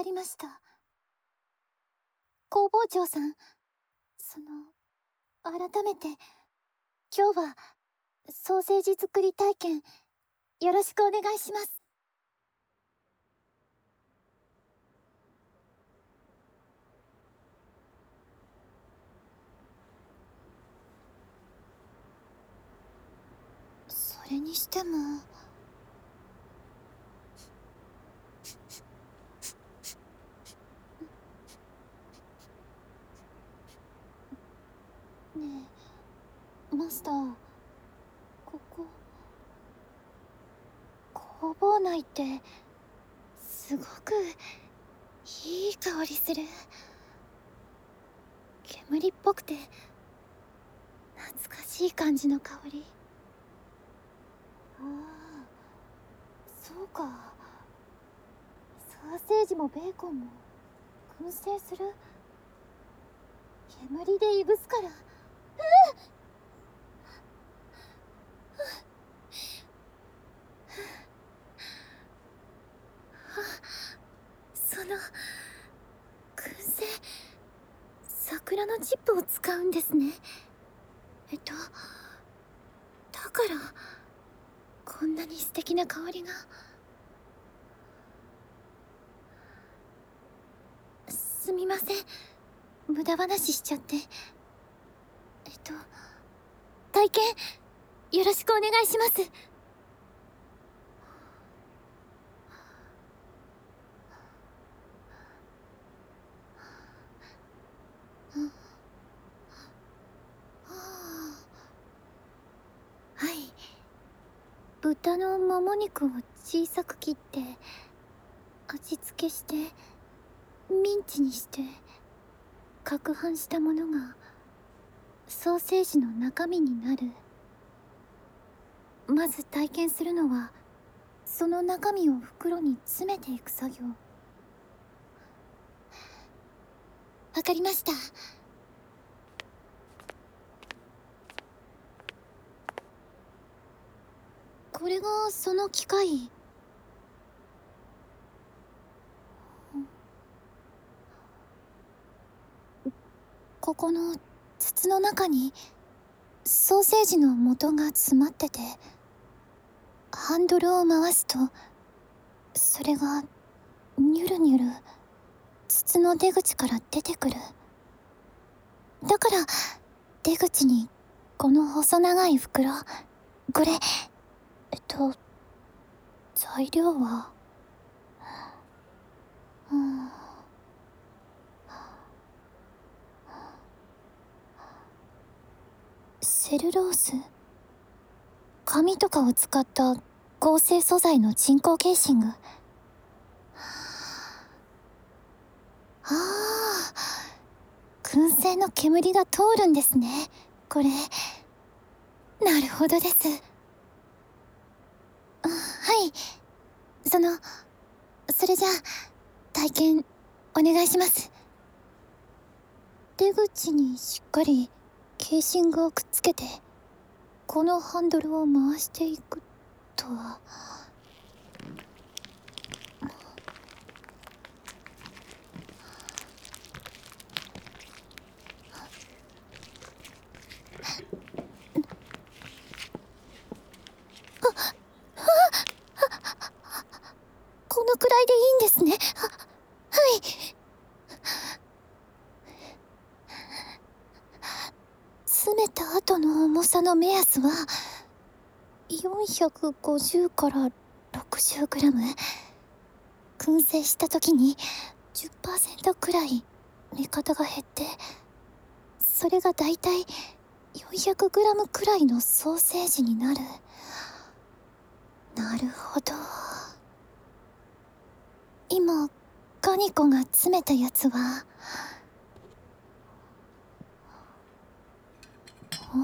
りました。工房長さん、改めて、今日は、ソーセージ作り体験、よろしくお願いします。それにしても、ねえ、マスター、ここ、工房内って、すごく、いい香りする。煙っぽくて、懐かしい感じの香り。ああ、そうか。ソーセージもベーコンも、燻製する。煙でいぶすから。その燻製、桜のチップを使うんですね。だからこんなに素敵な香りが。すみません、無駄話しちゃって。体験よろしくお願いします。はい、豚のもも肉を小さく切って味付けしてミンチにして攪拌したものがソーセージの中身になる。まず体験するのはその中身を袋に詰めていく作業。わかりました。これがその機械。ここの筒の中にソーセージの元が詰まってて、ハンドルを回すとそれがニュルニュル筒の出口から出てくる。だから出口にこの細長い袋。これ材料はセルロース、紙とかを使った合成素材の人工ケーシング。ああ、燻製の煙が通るんですね、これ。なるほどです。はい、それじゃあ体験お願いします。出口にしっかりケーシングをくっつけてこのハンドルを回していくと。このくらいでいいんですね。はい。詰めた後の重さの目安は450から60グラム。燻製した時に 10% くらい目方が減って、それがだいたい400グラムくらいのソーセージになる。なるほど。今ガニコが詰めたやつはダ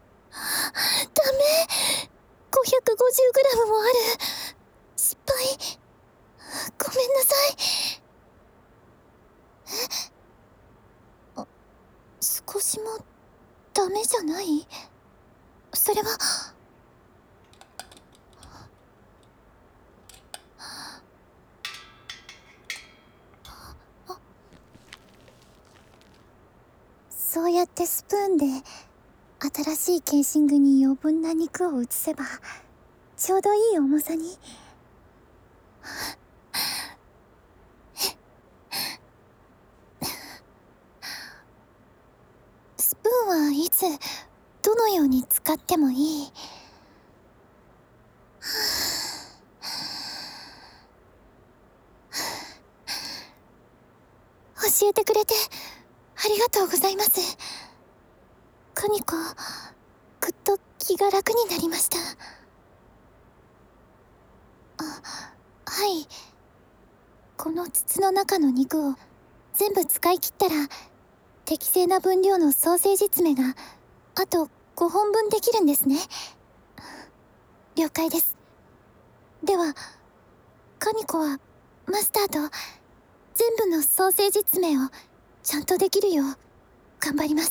メ、550グラムもある。失敗。ごめんなさい。少しもダメじゃない？それは。 やってスプーンで新しいケーシングに余分な肉を移せばちょうどいい重さに。スプーンはいつどのように使ってもいい。教えてくれてありがとうございます。カニコ、ぐっと気が楽になりました。はい。この筒の中の肉を全部使い切ったら適正な分量のソーセージ詰めがあと5本分できるんですね。了解です。ではカニコはマスターと全部のソーセージ詰めをちゃんとできるよう頑張ります。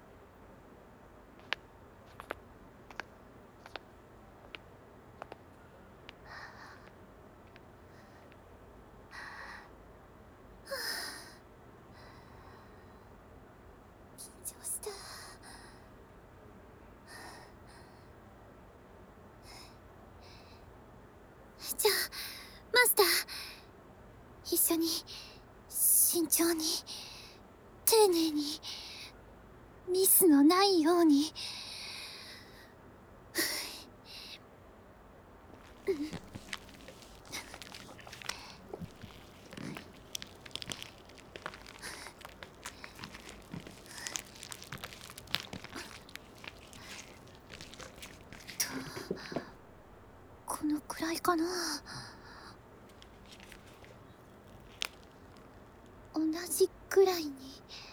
緊張した。じゃあマスター、一緒に慎重に丁寧にミスのないように。このくらいかな。同じくらいに。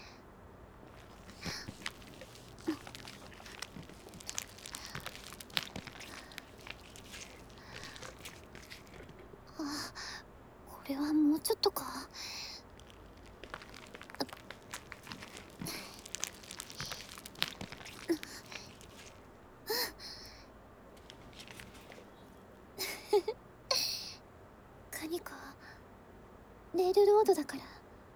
これはもうちょっとか。カニコ、レールロードだから。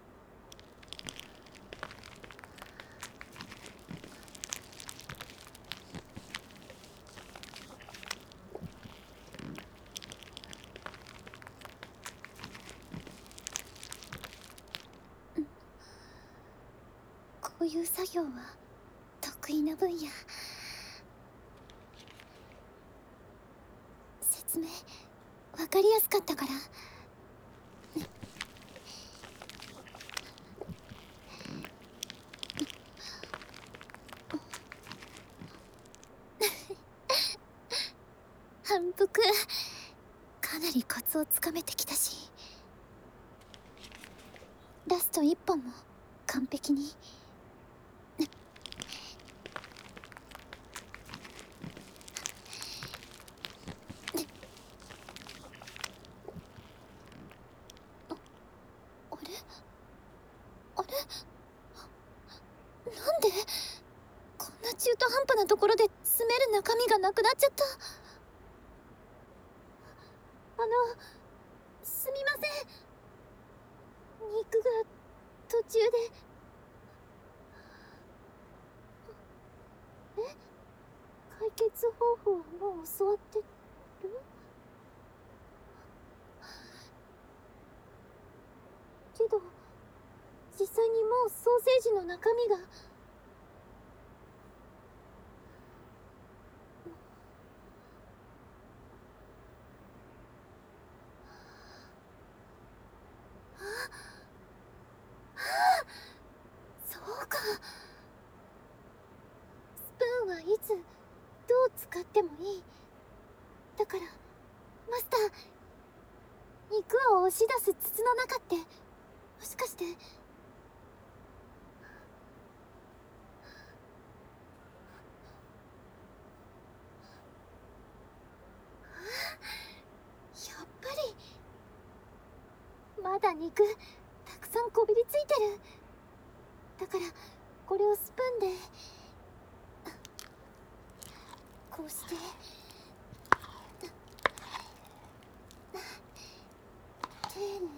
こういう作業は得意な分野。説明わかりやすかったから。反復かなりコツをつかめてきたし、ラスト1本も完璧に。あれあれ、なんでこんな中途半端なところで詰める中身がなくなっちゃった。すみません。肉が途中で。解決方法はもう教わってる？けど実際にもうソーセージの中身が。そうか。スプーンはいつどう使ってもいい。だからマスター、肉を押し出す筒の中ってもしかして。やっぱりまだ肉たくさんこびりついてる。だからこれをスプーンでこうして丁寧に。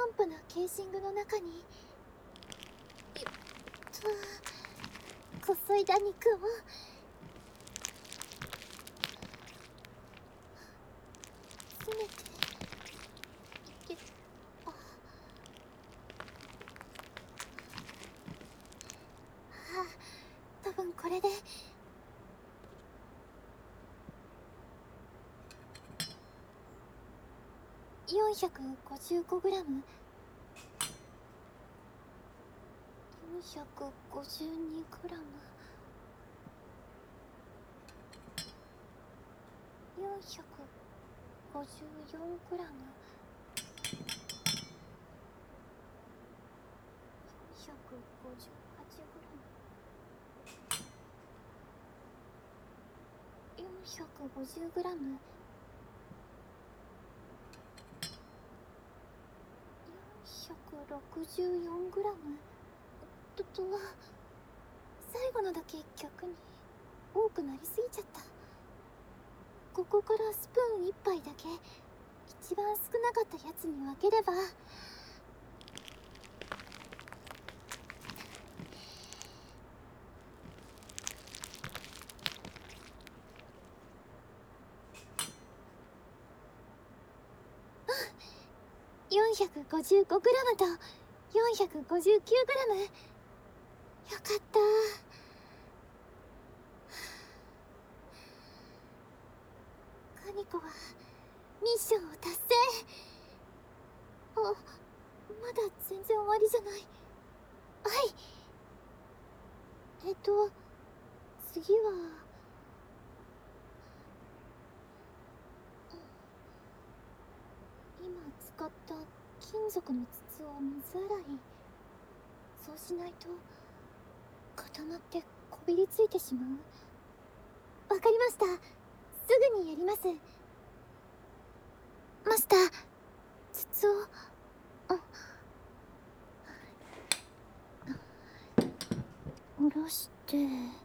ンプなケーシングの中にこそいだ肉を詰めて多分これで455グラム、452グラム、454グラム、458グラム、450グラム、464グラム最後のだけ逆に多くなりすぎちゃった。ここからスプーン1杯だけ一番少なかったやつに分ければ。455グラムと459グラム。よかった。カニコはミッションを達成。あ、まだ全然終わりじゃない。はい。次は今使った金属の筒を水洗い。そうしないと固まってこびりついてしまう。わかりました。すぐにやります。マスター、筒を下ろして。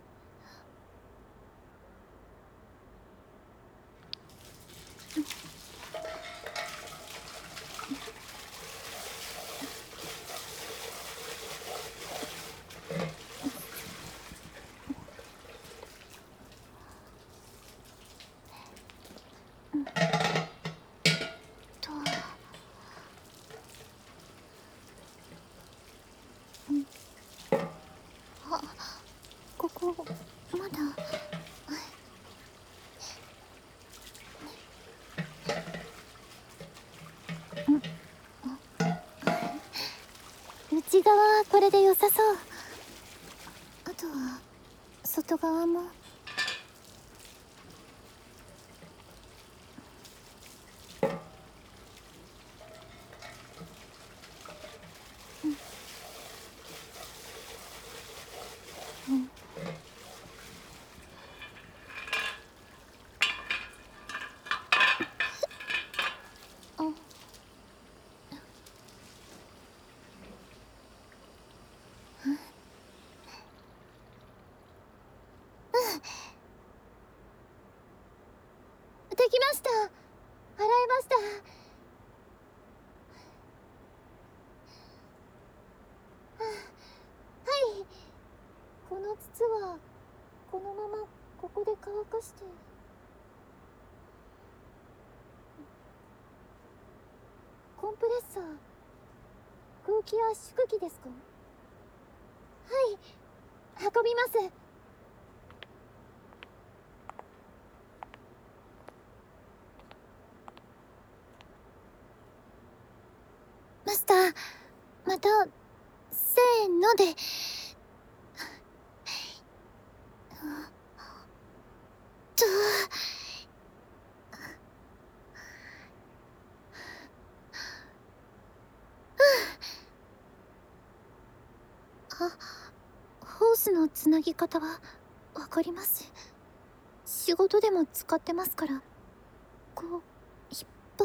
ここまだ内側はこれで良さそう。あとは外側も。できました。洗えました。はい。この筒はこのままここで乾かして。コンプレッサー、空気圧縮機ですか？はい、運びます。マスター、またせーので。ホースのつなぎ方はわかります。仕事でも使ってますから。こう引っ張って。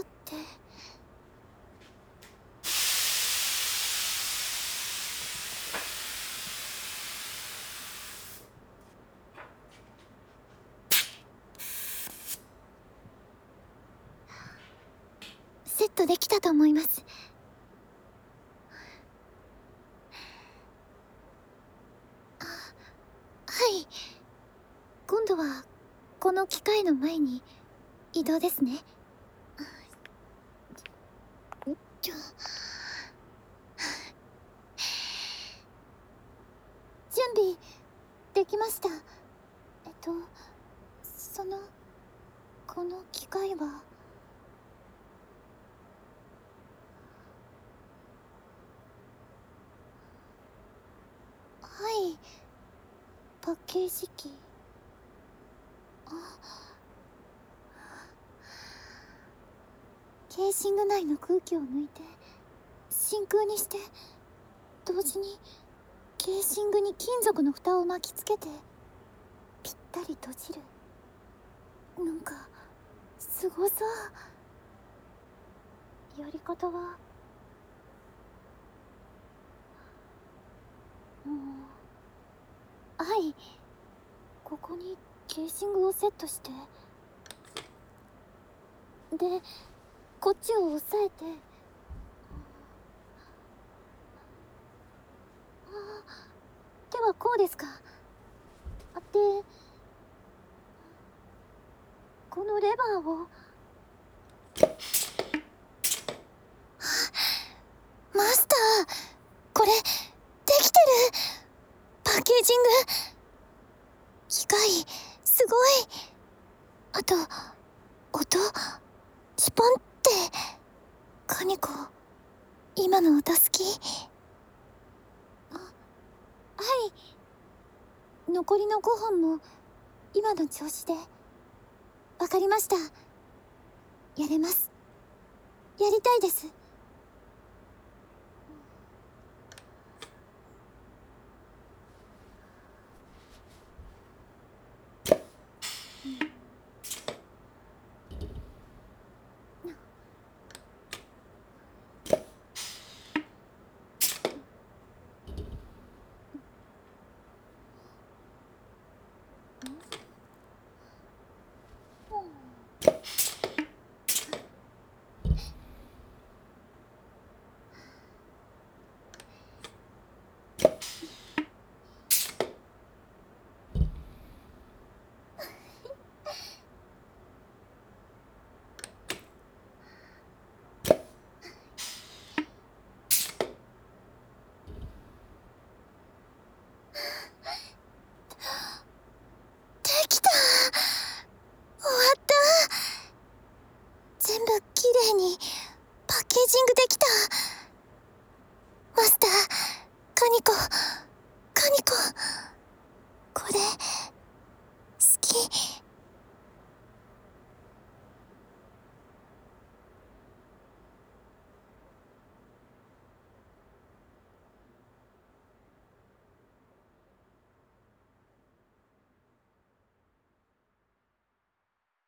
セットできたと思います。 度はこの機械の前に移動ですね。準備できました。この機械ははい、パッケージ機。ケーシング内の空気を抜いて真空にして、同時にケーシングに金属の蓋を巻きつけてぴったり閉じる。なんかすごそう。やり方ははい、ここにケーシングをセットして、でこっちを押さえて、手はこうですか。でこのレバーをマスター、これできてる。パッケージング機械すごい。あと音、シュポンって。カニコ、今の音好き。はい、残りの5本も今の調子で。わかりました。やれます。やりたいです。